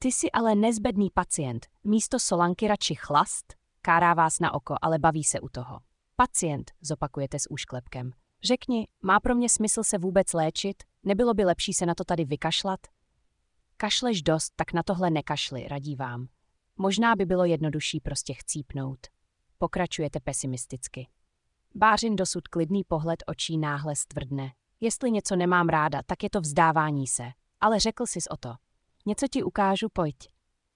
Ty jsi ale nezbedný pacient, místo solanky radši chlast, kárá vás na oko, ale baví se u toho. Pacient, zopakujete s úšklepkem. Řekni, má pro mě smysl se vůbec léčit? Nebylo by lepší se na to tady vykašlat? Kašleš dost, tak na tohle nekašli, radí vám. Možná by bylo jednodušší prostě chcípnout. Pokračujete pesimisticky. Bářin dosud klidný pohled očí náhle stvrdne. Jestli něco nemám ráda, tak je to vzdávání se. Ale řekl sis o to. Něco ti ukážu, pojď.